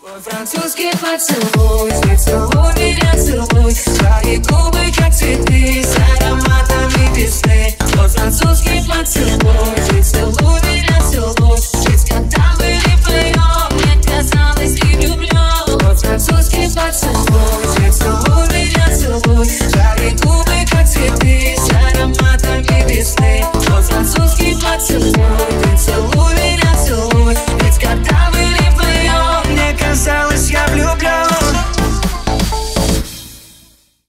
Мой французский поцелуй, целуй меня, целуй. Твои губы, как цветы, с ароматами весны.